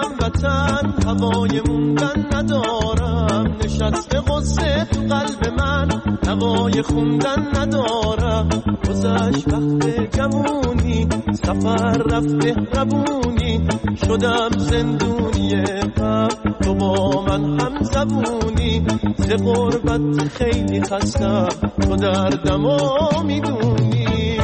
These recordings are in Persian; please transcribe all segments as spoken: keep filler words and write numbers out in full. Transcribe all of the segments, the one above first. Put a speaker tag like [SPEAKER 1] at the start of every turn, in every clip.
[SPEAKER 1] هموطن هوای موندن ندارم، نشسته غصه تو قلب من هوای خوندن ندارم. گذشت وقت جوونی سفر رفت مهربونی، شدم زندونی غم تو با من هم زبونی. ز غربت خیلی خستم تو دردمو میدونی.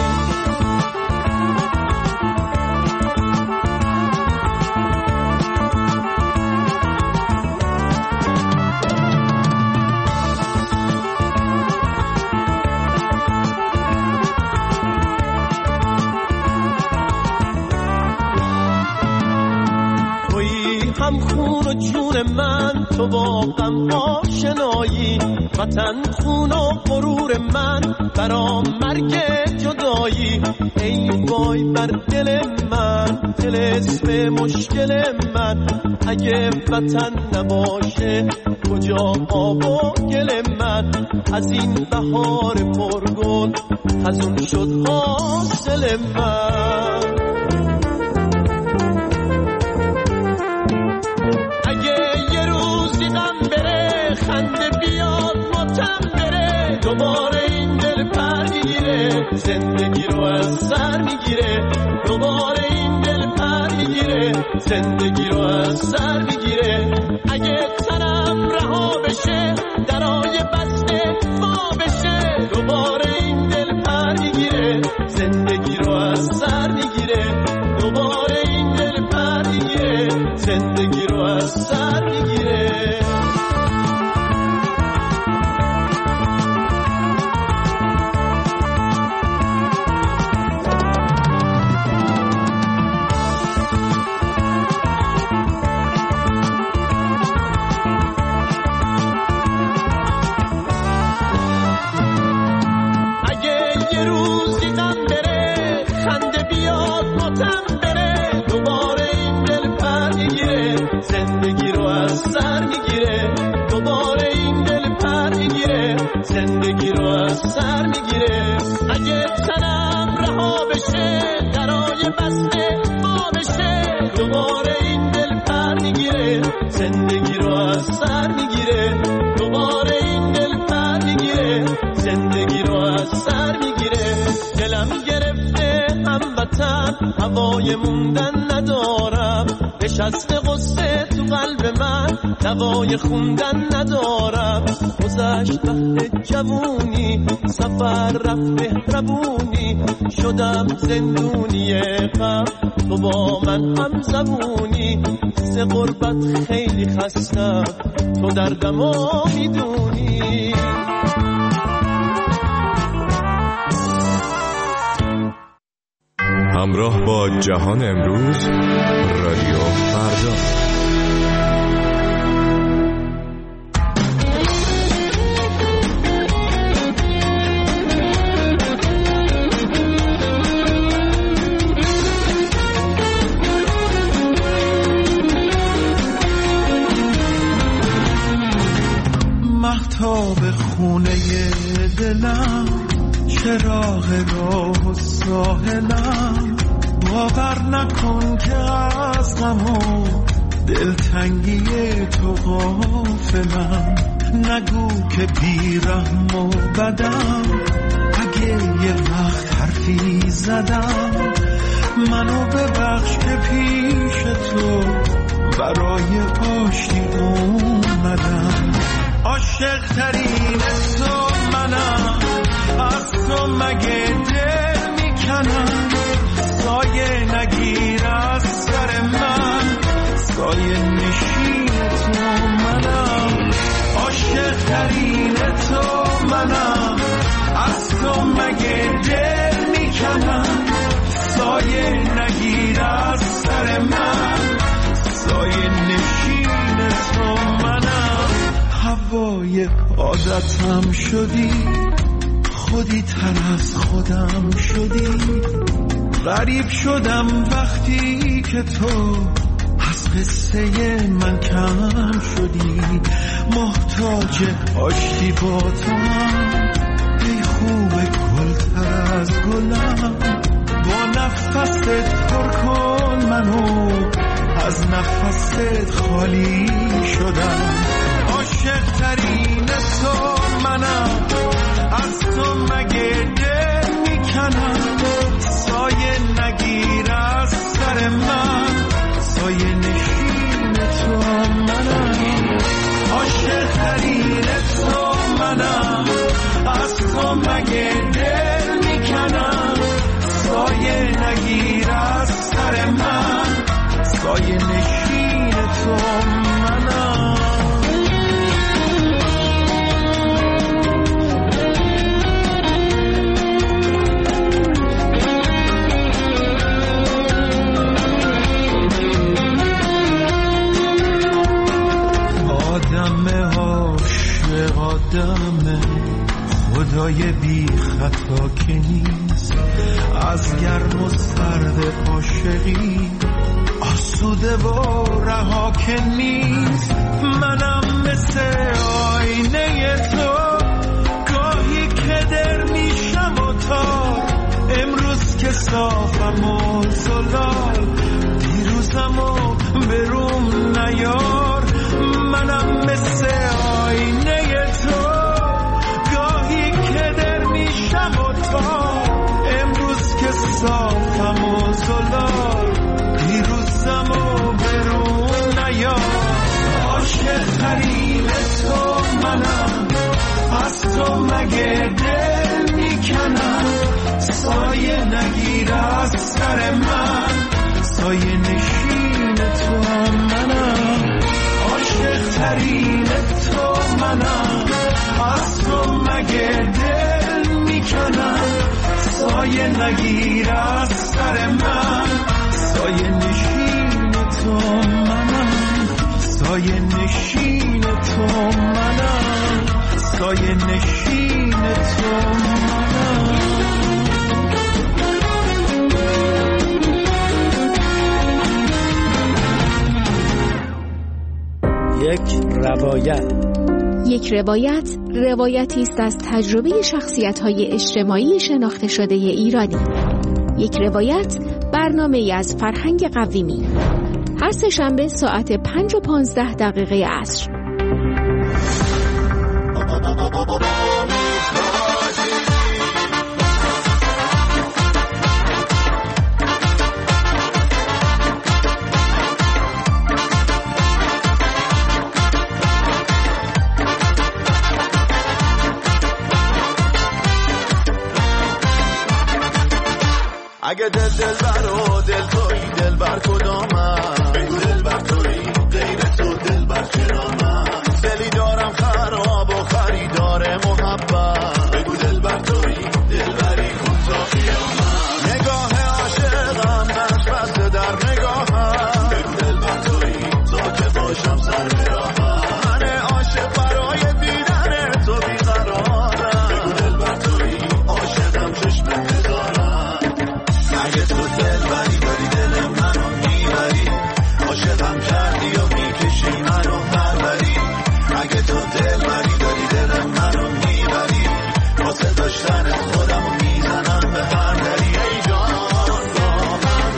[SPEAKER 1] هم خون و جون من تو با غم آشنایی، وطن خون و غرور من برام مرگ جدایی. ای وای بر دل من طلسم مشکل من، اگه وطن نباشه کجا آب و گل من. از این بهار پرگل خزون شد حاصل من. خنده بیاد ماتم بره، دوباره این دل پر میگیره زندگی رو از سر میگیره. دوباره این دل پر میگیره زندگی رو از سر میگیره. اگه تنم رها بشه درای بسته وا بشه، دوباره این دل پر میگیره زندگی رو از سر میگیره. دوباره این دل پر میگیره زندگی رو از سر میگیره. زندگی رو از سر میگیره. دوباره این دل پر میگیره زندگی رو از سر میگیره. اگه تنم رها بشه درای بسته وا بشه، دوباره این دل پر میگیره زندگی رو از سر میگیره. دوباره این دل پر میگیره زندگی رو از سر میگیره. دلم گرفته هموطن هوای موندن ندارم، نشسته غصه تو قلب من دوای خوندن ندارم. گذشت وقت جوونی سفر رفت مهربونی، شدم زندونی غم تو با من هم زبونی. ز غربت خیلی خستم تو دردمو میدونی.
[SPEAKER 2] همراه با جهان امروز رادیو فردا.
[SPEAKER 3] مهتاب خونه دلم، چراغ راه و ساحلم، باور نکن که از غم و دلتنگی تو غافلم. نگو که بیرحم و بدم، اگه یه وقت حرفی زدم منو ببخش که پیش تو برای آشتی اومدم. عاشق ترین تو منم، از تو مگه دل میکنم. سایه نگیر از سر من، سایه نشین تو منم. عاشق ترین تو منم، از تو مگه دل میکنم. سایه نگیر از سر من، سایه نشین تو منم. هوای عادتم شدی، خودی تر از خودم شدی. غریب شدم وقتی که تو از قصه من کم شدی. محتاج آشتی با تو هم، ای خوب گل تر از گلم. با نفست پر کن منو از نفست خالی شدم. عاشق ترین تو منم، از تو مگه دل میکنم. سایه نگیر از سر من، سایه نشین تو منم. عاشق ترین تو منم، از تو مگه دل میکنم. سایه نگیر از سر من، سایه نشین تو منم. آدم عاشق آدم، خدای بی خطا که نیست. از گرم و سرد عاشقی آسوده و رها که نیست. منم مثل آینه تو، گاهی که در میشم و تا امروز که صافم و زلال، دیروزم و بروم نیار. منم مثل آینه تو، گاهی که در میشم و تا امروز که صافم و زلال، دیروزم و برون نیار. عاشق ترین تو منم، از تو مگه دل میکنم. سایه نگیر از سر من، سایه نشین تو منم. عاشق ترین تو منم، از تو مگه دل میکنم. سایه نگیر از سر من، سایه نشین تو منم. سایه نشین تو منم، سایه نشین تو منم.
[SPEAKER 4] یک روایت.
[SPEAKER 5] یک روایت روایتی است از تجربه شخصیت‌های اجتماعی شناخته شده ایرانی. یک روایت برنامه‌ای از فرهنگ قویمی. هر سه شنبه ساعت پنج و پانزده دقیقه عصر.
[SPEAKER 1] اگه دل دل بر و دل توی دل بر کدامم، بگو دل بر توی غیر تو دل بر چرامم. دلی دارم خراب و خریدار محبت، بگو دل بر توی دل بری کن تا قیامت. نگاه عاشقم نش بسته در نگاهم، بگو دل بر توی تا که باشم سر به راهم. من عاشق برای دیدن تو بیقرارم، بگو دل بر توی عاشقم چشم انتظارم. اگه تو دل بری داری دل منو میبری، عاشقم کردی و میکشی منو پروری. اگه تو دل بری داری دل منو میبری، واسه داشتن خودمو میزنم به هر دری. ای جان با من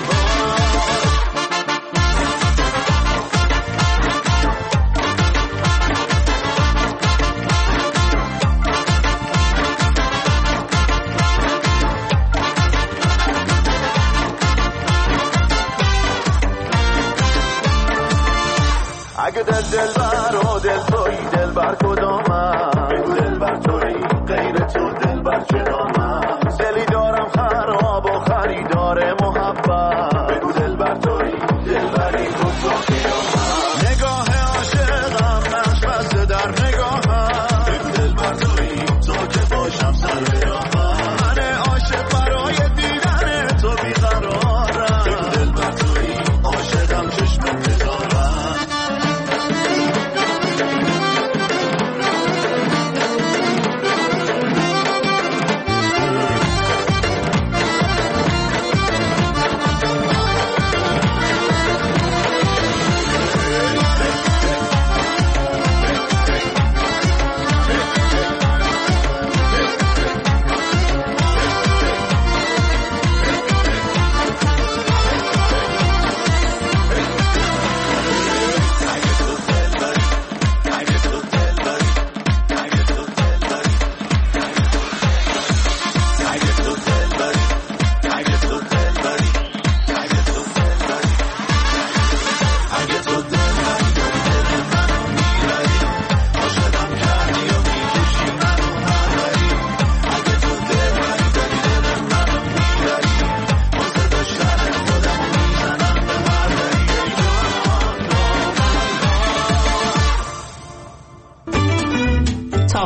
[SPEAKER 1] اگه دل دل بر و دل توی دل بر کدامم، بگو دل بر توی غیر تو دل بر چرامم. دلی دارم خراب و خریدار محبت، بگو دل بر توی دل بری کن تا قیامت. نگاه عاشقم نقش بسته در نگاهم، بگو دل بر توی تا که باشم سر به راهم. من عاشق برای دیدن تو بیقرارم، بگو دل بر توی عاشقم چشم انتظارم.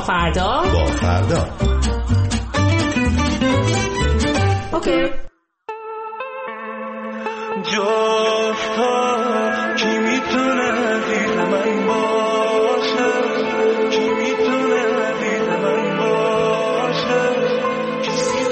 [SPEAKER 6] فردا
[SPEAKER 7] با فردا.
[SPEAKER 6] اوکی.
[SPEAKER 3] جفتا کی میتونه دید من باشه، کی میتونه دید من باشه، کی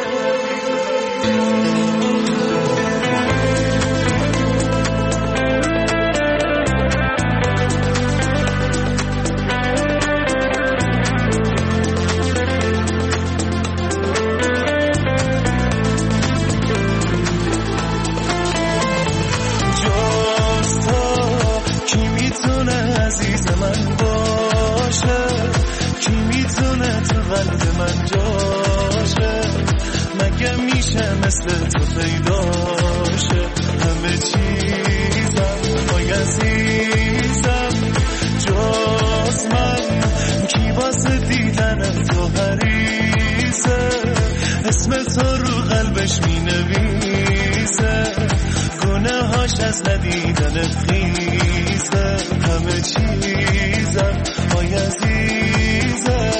[SPEAKER 3] قلب من جاشه، مگه میشه مثل تو پیداشه، همه چیزم آی عزیزم جز من، کی واسه دیدن تو حریصه، اسم تو رو قلبش می نویسه، گناه هاش از ندیدن خیزه، همه چیزم آی عزیزم.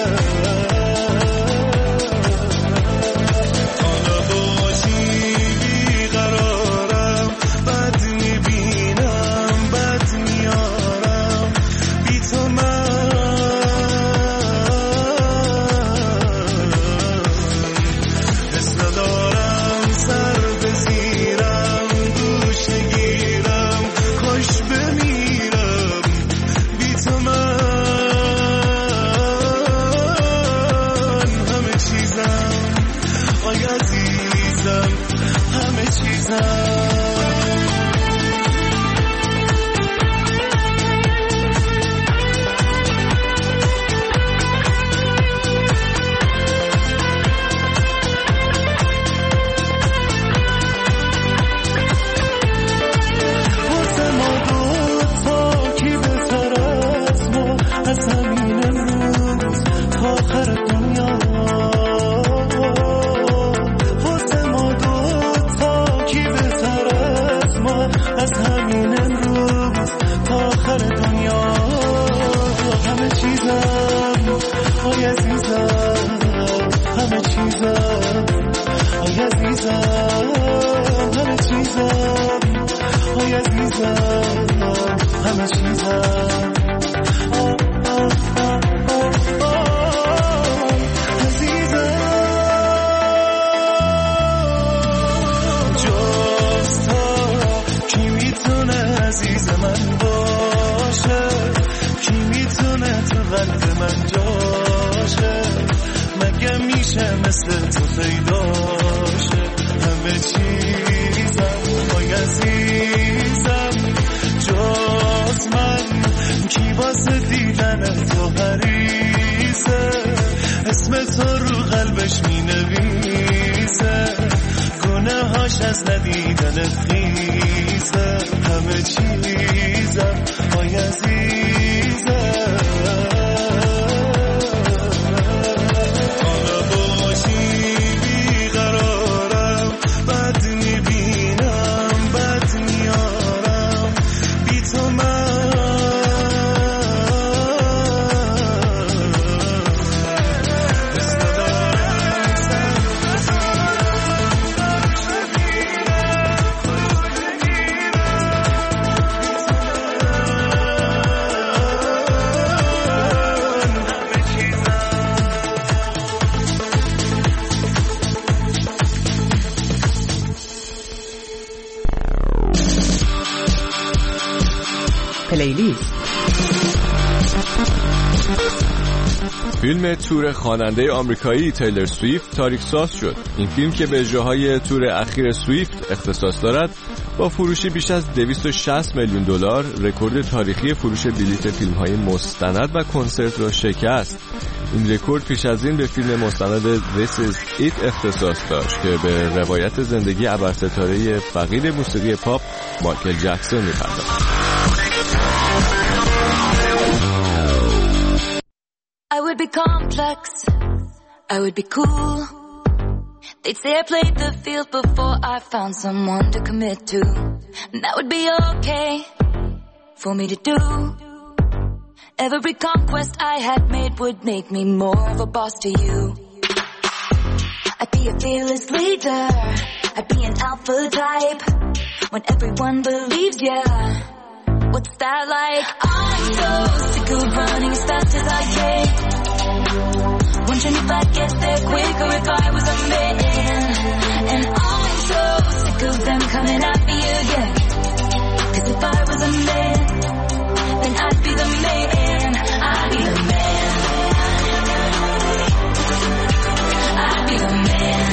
[SPEAKER 6] پلیلیست.
[SPEAKER 2] فیلم تور خواننده آمریکایی تیلر سویفت تاریخ‌ساز شد. این فیلم که به اجراهای تور اخیر سویفت اختصاص دارد با فروشی بیش از دویست و شصت میلیون دلار رکورد تاریخی فروش بلیت فیلم‌های مستند و کنسرت را شکست. این رکورد پیش از این به فیلم مستند This Is It اختصاص داشت که به روایت زندگی ابرستاره فقید موسیقی پاپ مایکل جکسون می‌پردازد.
[SPEAKER 8] I would be complex, I would be cool. They'd say I played the field before I found someone to commit to. And that would be okay for me to do. Every conquest I had made would make me more of a boss to you. I'd be a fearless leader, I'd be an alpha type. When everyone believes ya, what's that like? I'm so sick of running as fast as I can, wondering if I'd get there quicker if I was a man. And I'm so sick of them coming at me again, 'cause if I was a man, then I'd be the man. I'd be the man. I'd be the man.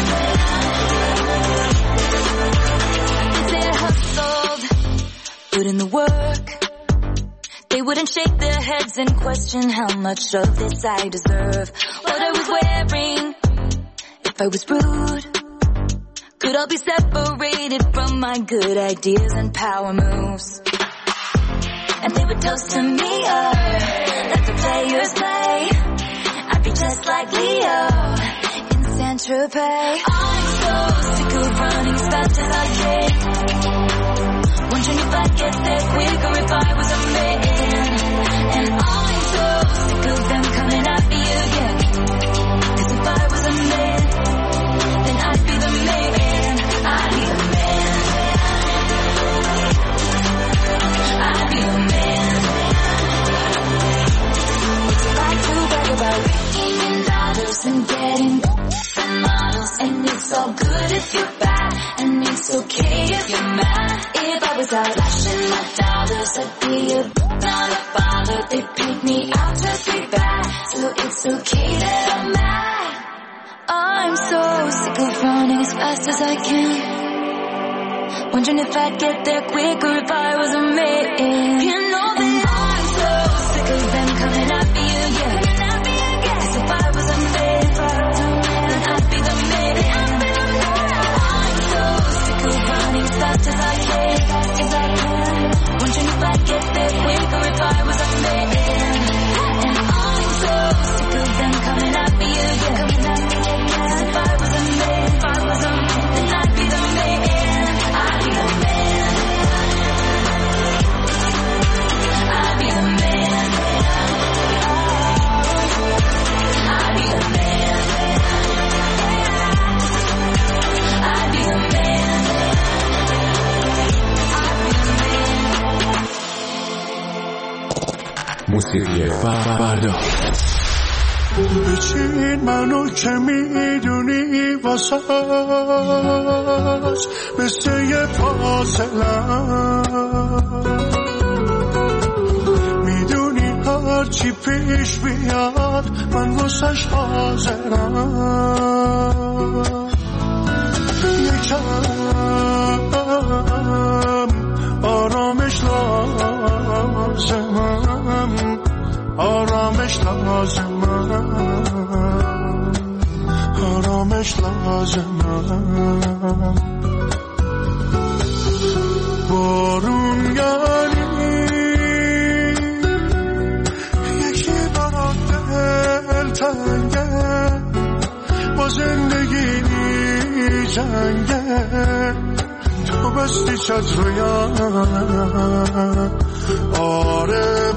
[SPEAKER 8] If they had hustled, put in the work, they wouldn't shake their heads and question how much of this I deserve. What I was wearing, if I was rude, could all be separated from my good ideas and power moves. And they would toast to me, oh, let the players play. I'd be just like Leo in Saint-Tropez. I'm so sick of running as fast as I can, wondering if I'd get there quicker if I was a man. And I'm so sick of them coming at me again, 'cause if I was a man, then I'd be the man. I'd be the man. I'd be the man. What's it like to brag about making in dollars and getting and models? And it's all good if you're bad, and it's okay if you're mad. If I was out flashing my dollars, I'd be a not a bother. They pick me out to be bad, so it's okay that I'm mad. I'm so sick of running as fast as I can, wondering if I'd get there quicker if I was a man. You know that I'm so sick of them coming at me again, 'cause if I was a man, then I'd be the man. I'm so sick of running as fast as I can, wondering if I'd get there quicker if I was a man. And I'm so sick of them coming at me again, 'cause if I was a man, if I was a man, then I'd be the man. I'd be the man. I'd be the man. I'd be the man. I'd be the man.
[SPEAKER 2] موسیقی فردا
[SPEAKER 3] بچین منو که میدونی واسه مثل یه فاصلم، میدونی هرچی پیش بیاد من واسش حاضرم. یکم آرامش لازمم، آرامش لازمم، آرامش لازمم. بارون یعنی یکی برات دلتنگه، با زندگی جنگه، تو بستی چتر یانم. آره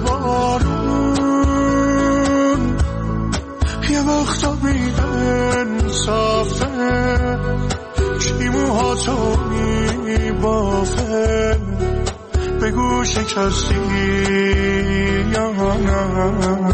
[SPEAKER 3] بارون یه وقتا بی انصافه، کی موهاتو میبافه، بگو شکستی یا نه.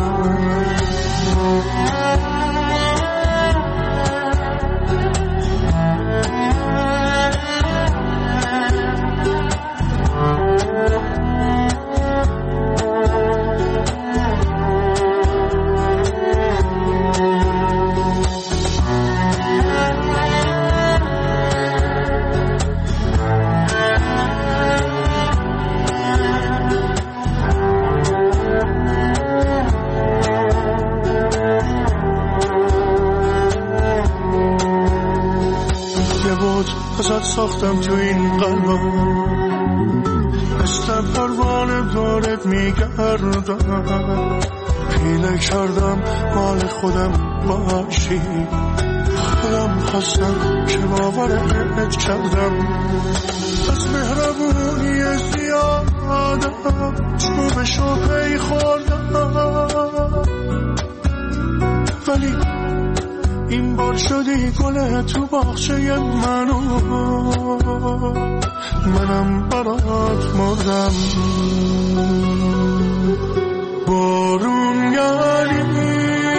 [SPEAKER 3] ازت ساختم تو این قلبم، مثل پروانه دارت میگردم، پیله کردم مال خودم باشی، خودم خواستم که باورت کردم. از مهربونی زیادم چوبشو پی خوردم، ولی این بار شدی گل تو باغچه منو، منم برات مردم. بارون یعنی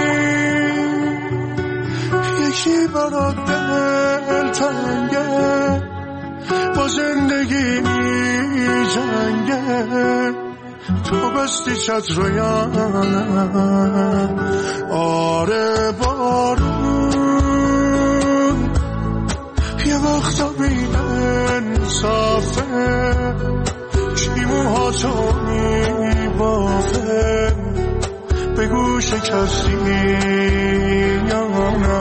[SPEAKER 3] یکی برات دل تنگه، با زندگی جنگه، تو بستی چتر یا نه؟ آره بارون یه وقتا بی انصافه، چی موهاتو میبافه، بگو شکستی یا نه؟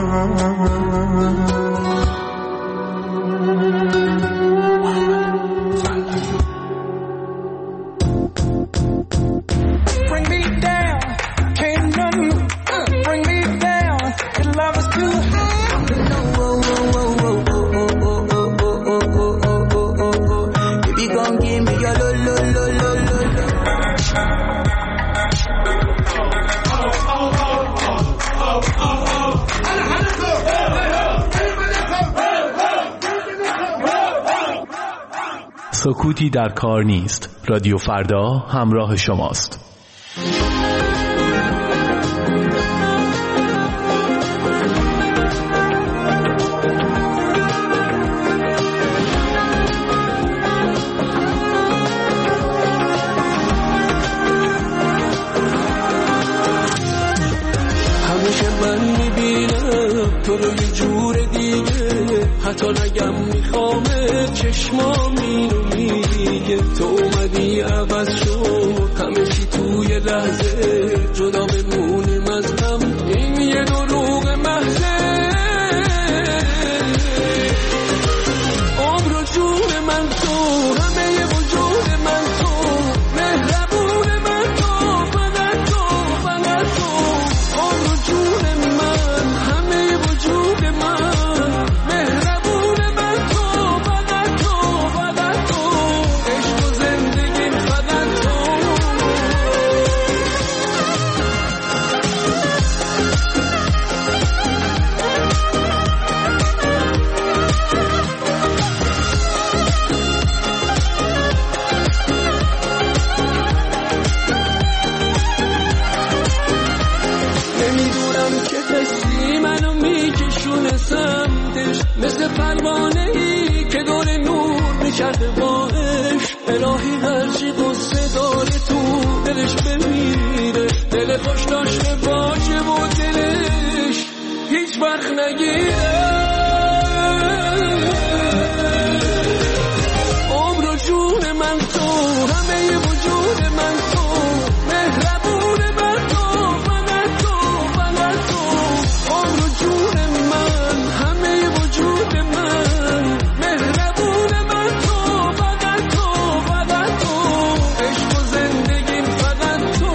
[SPEAKER 7] سکوتی در کار نیست. رادیو فردا همراه شماست.
[SPEAKER 1] همیشه من میبینم تو رو یه جور دیگه، حتی نگم میخوامه چشمام اینو میگه. تو اومدی عوض شد همه چی توی لحظه، جدا بمونیم از هم این یه دروغ محضه. عمر و جون من تو، همه وجود من تو، مهربون من تو، فقط تو، فقط تو. عمر و جون من، همه وجود من، مهربون من تو، فقط تو، فقط تو. عشق و زندگیم فقط تو. نمیدونم که دستی منو میکشونه سمتش، مثل پروانه ای که دور نور میچرده باش. الهی هرچی قصه داره تو دلش بمیره، دل خوش داشته باشه و دلش هیچ وقت نگیره. عمر و جون من تو، همه وجود من تو، مهربون من تو، فقط تو، فقط تو. عمر و جون من، همه وجود من، مهربون من تو، فقط تو، فقط تو. عشق و زندگیم فقط تو.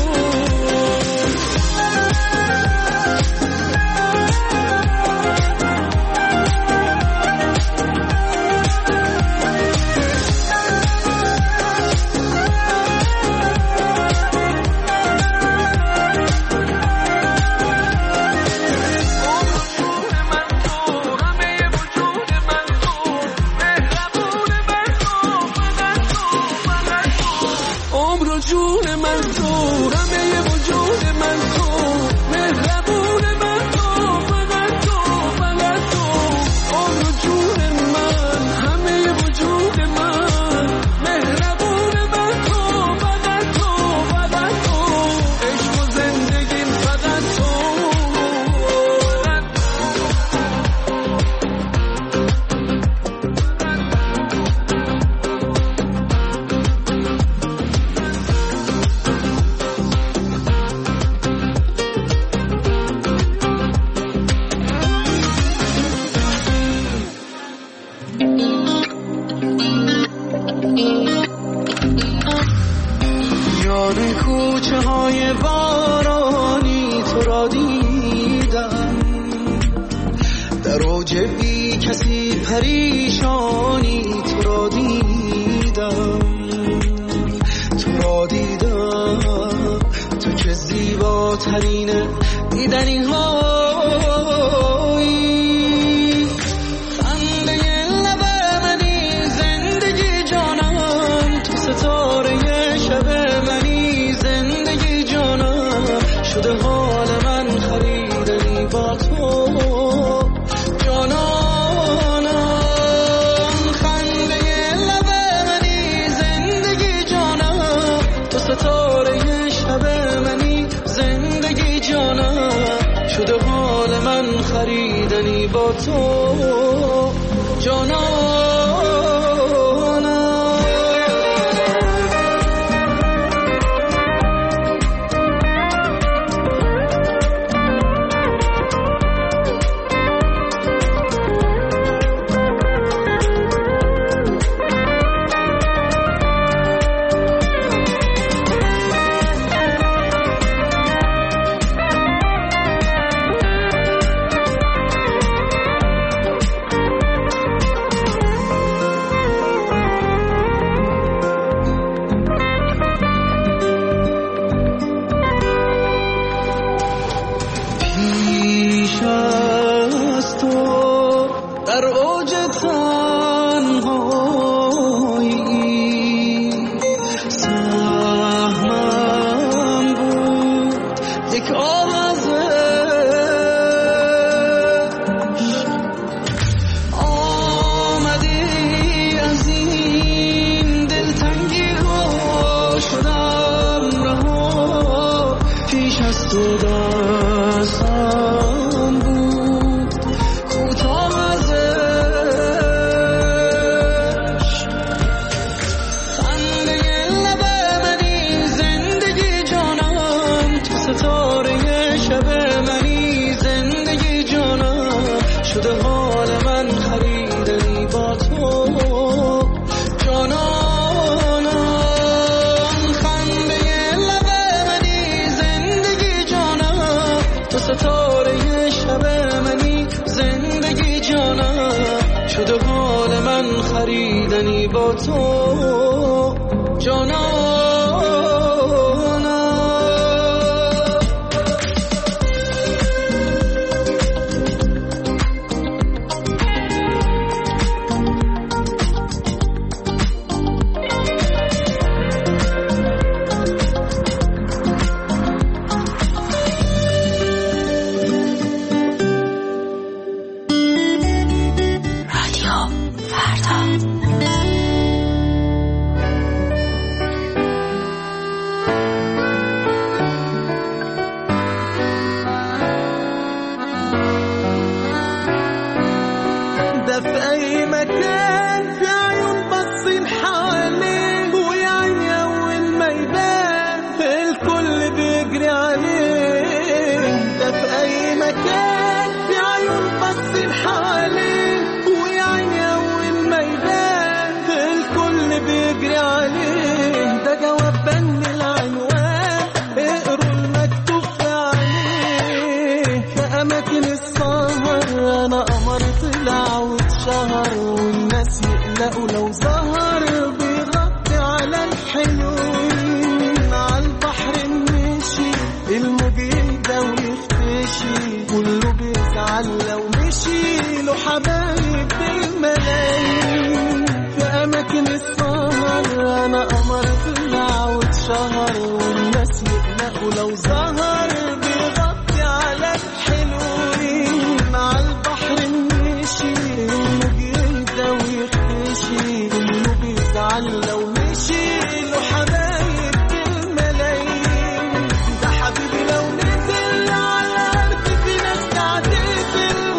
[SPEAKER 1] عمر و جون من تو، همه وجود من تو، مهربون من تو، فقط تو، فقط تو. عمر و جون من، همه وجود من، مهربون من تو، فقط تو، فقط تو. عشق و زندگیم فقط تو.
[SPEAKER 9] یاد کوچه های بارانی تو را دیدم، در اوج بی کسی پریشانی تو را دیدم، تو را دیدم، تو زیباترین دیدنی هایی، خنده لب منی زندگی جانم، تو ستاره شب منی زندگی جانم، شده حال من خریدنی با تو جانانم، خنده لب منی زندگی جانم، تو ستاره شب منی زندگی جانم، شده حال من خریدنی با تو جانانم. خریدنی با تو جانانم.
[SPEAKER 1] ولو ظهر بيغطي على الحلوين عالبحر مشي الموج يهدى ويختشي كله بيزعل لو مشي له حبايب بالملايين في أماكن السهر أنا قمر طلع واتشهر والناس يقلقوا لو ظهر بيغطي على الحلوين عالبحر مشي الموج يهدى ويختشي كله بيزعل لو مشي له حبايب بالملايين ده حبيبي لو نزل على الأرض في ناس تعتذر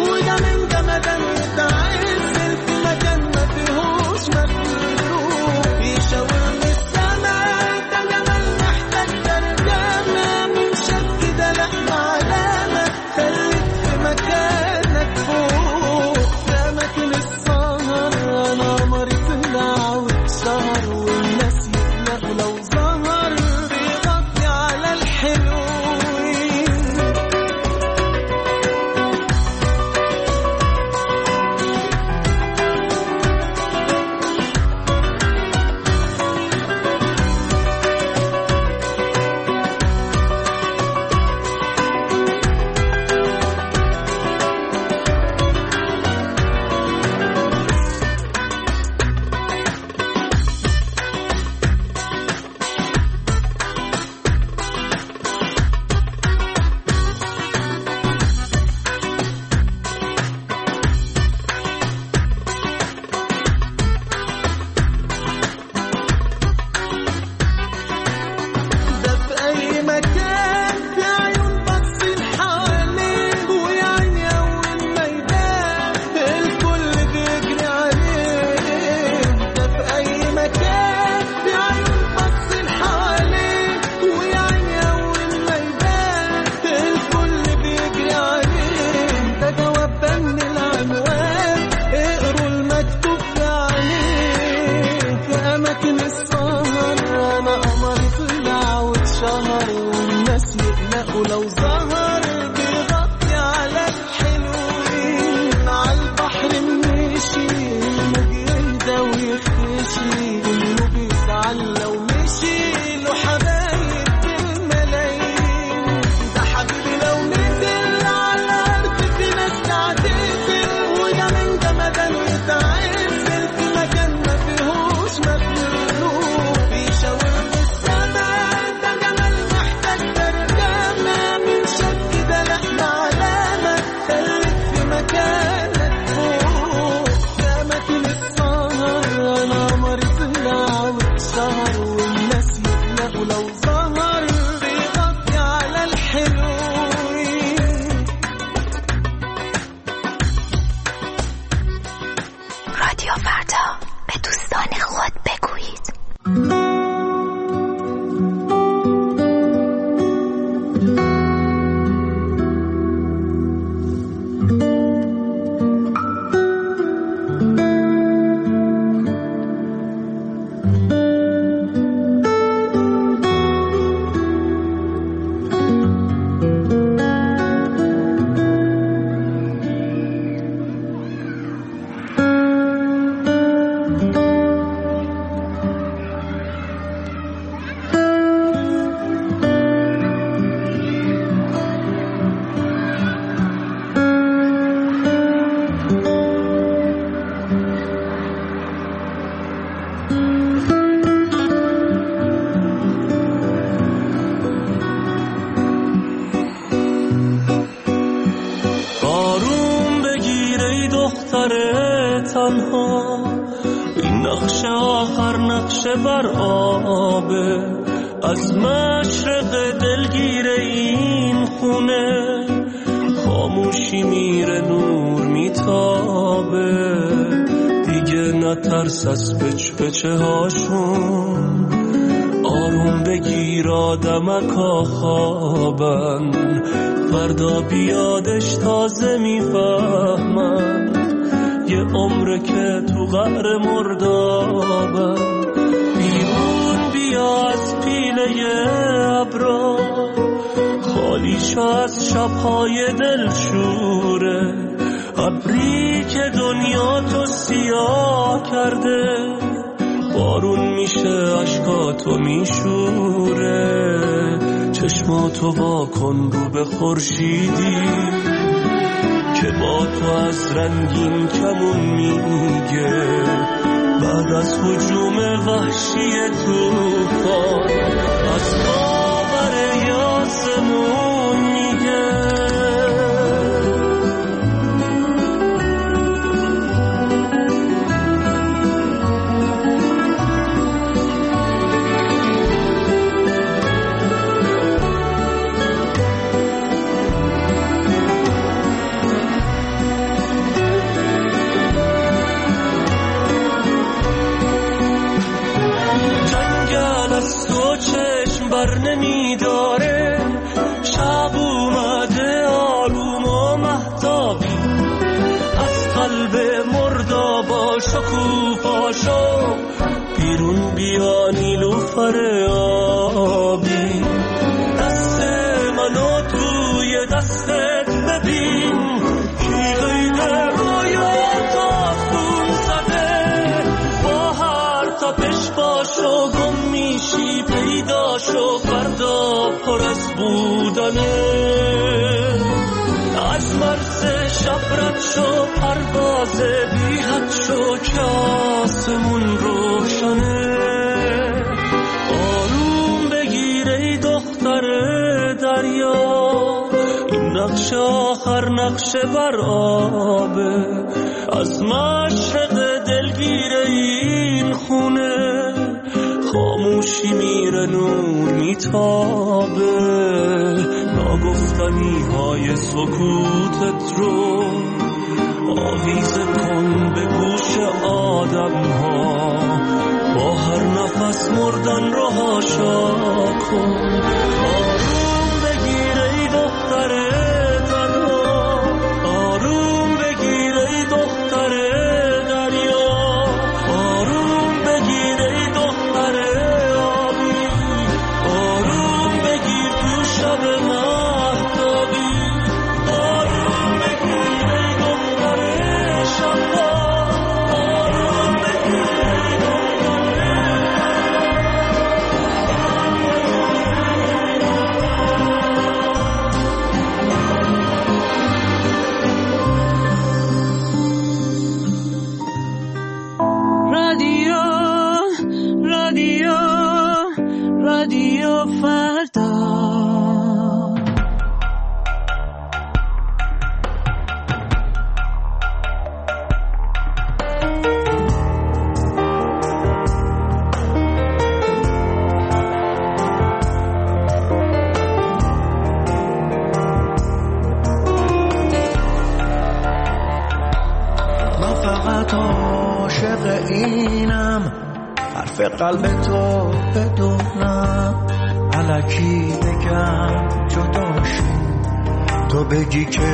[SPEAKER 9] السهر والناس يقلقوا لو ظهر بيغطي على الحلوين على البحر مشي الموج يهدى ويختشي انه بيزعل لو مشي له حبايب بالملايين ده حبيبي لو نزل على الارض في ناس تعتزل وده من جمدان يتعزل في مكان ما فيهوش مخلوق بيشاور في السماء ده جمال محتاج ترجمة من شك ده لحمة علامة خليك في مكانك فوق يا مكان السهر انا قمر طلع واتشهر والناس يقلقوا لو ظهر بيغطي على الحلوين.
[SPEAKER 8] رادیو فردا به دوستان خود بگویید.
[SPEAKER 9] آروم بگیر ای دختر تنها این نقش آخر نقش بر آبه از مشرق دلگیر این خونه خاموشی میره نور میتابه دیگه نترس از پچ پچه هاشون آروم بگیر آدمکا خوابن فردا بیادش تازه میفهمن یه عمره که تو قعر مردابن بیرون بیا از پیله ابرا خالی شو از شبهای دلشوره ابری که دنیا تو سیاه کرده بارون میشه عشقاتو میشوره چشماتو وا کن رو به خورشیدی که با تو از رنگین کمون میگه بعد از هجوم وحشی توفان از باور یاسمون میگه بر نمیداره شب اومده آروم و مهتابی از قلب مردابا شکوفاشو بیرون بیا نیلوفر آبی دست منو توی دستت ببین کی غیره رویات آسون زده با هر تپش باشو گم میشی پیدا شو فردا پر از بودنه از مرز شب رد شو پرواز بی حد شو که آسمون روشنه آروم بگیر ای دختر دریا این نقش آخر نقش بر آبه از مشرق دلگیر این خونه خاموشی میره نور میتابه ناگفتنی های سکوتت رو آویزه کن به گوش آدم ها با هر نفس مردن رو هاشا کن آروم بگیر ای دختر تنها آروم بگیر ای دختر دریا آروم بگیر ای دختر آبی آروم
[SPEAKER 10] فردا.
[SPEAKER 3] قلب تو بدونم الکی بگم جداشی تو بگی که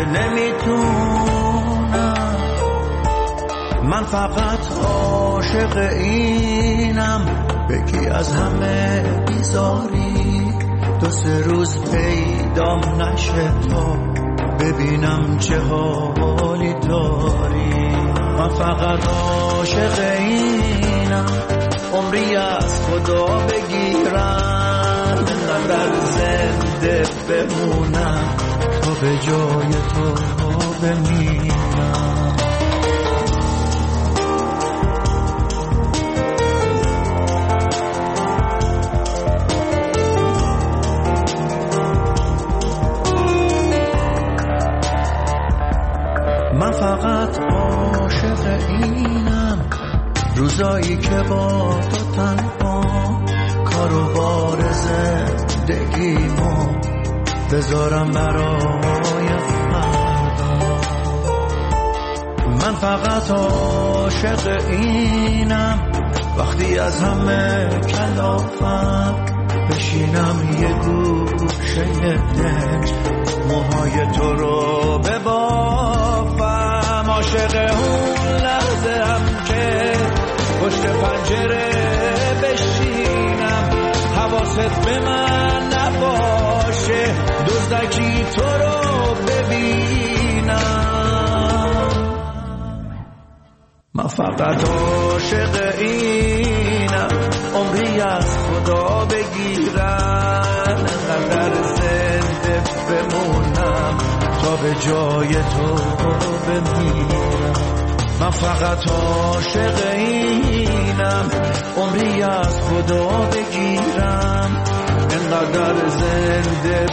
[SPEAKER 3] نمیتونم. من فقط عاشق اینم بگی از همه بیزاری دو سه روز پیدام نشه تا ببینم چه حالی داری. من فقط عاشق اینم عمری از خدا بگیرم اینقدر زنده بمونم تا به جای تو بمیرم. من فقط عاشق اینم روزایی که با تو تنها کارو بار زندگیمو بذارم برای فردا. من فقط عاشق اینم وقتی از همه کلافم بشینم یه گوشه دل موهای تو رو ببافم. عاشق اون لحظه هم که پشت پنجره بشینم حواست به من نباشه دزدکی تو رو ببینم. من فقط عاشق اینم عمری از خدا بگیرم انقدر زنده بمونم تا به جای تو بمیرم. من فقط عاشق اینم عمری از خدا بگیرم انقدر زنده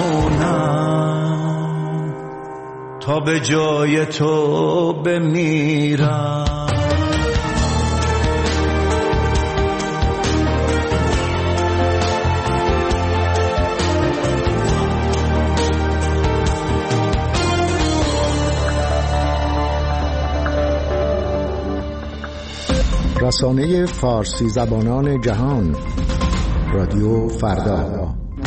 [SPEAKER 3] بمونم تا به جای تو بمیرم.
[SPEAKER 11] رسانه فارسی زبانان جهان رادیو فردا.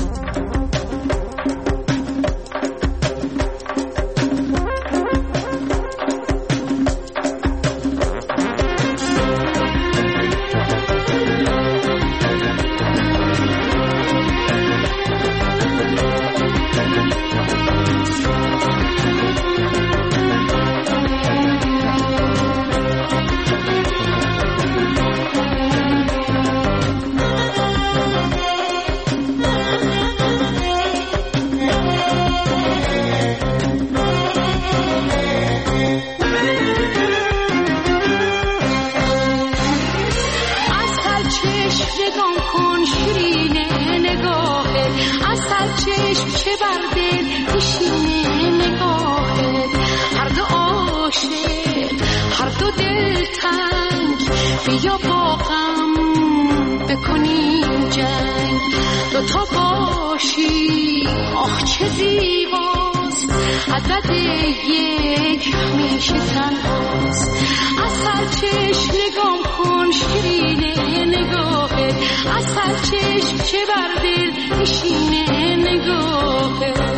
[SPEAKER 12] بیا با غم بکنیم جنگ دوتا باشی آخ چه زیباست عدد یک میشه تنهاست. از سر چشم نگام کن شیرینه نگاهت از سر چشم چه بر دل میشینه نگاهت.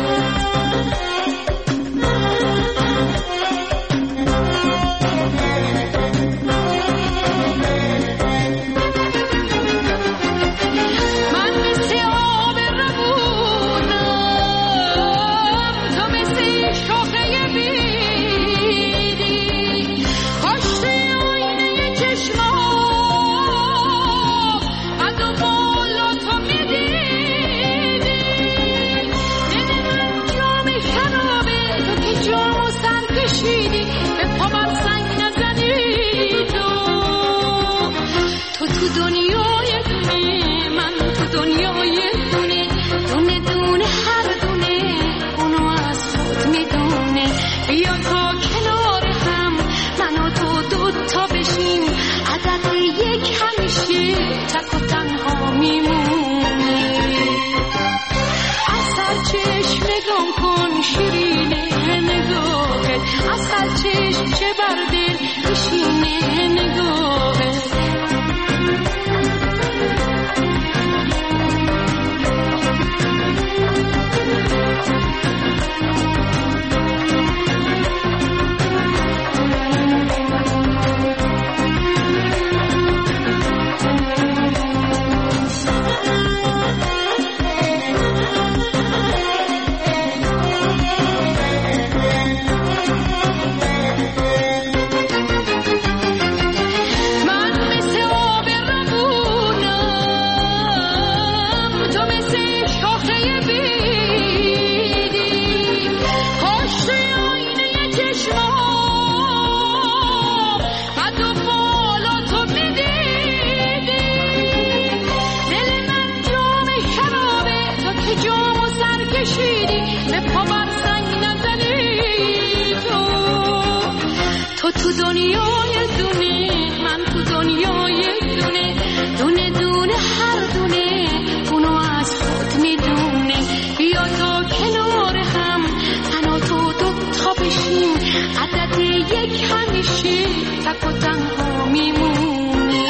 [SPEAKER 12] کشیدی به پا بر سنگ نزنی. تو تو تو دنیای دونه، من تو دنیای دونه، دونه دونه هر دونه اونو از خود میدونه. بیا تا کنار هم تنها تو دو تا بشین، عدد یک همیشه تک و تنها میمونه.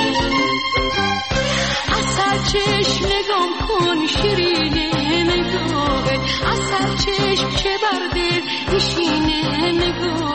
[SPEAKER 12] از سر چشم نگام کن شیرینه نگاهت، از سر چشم چه برده میشینه نگاه.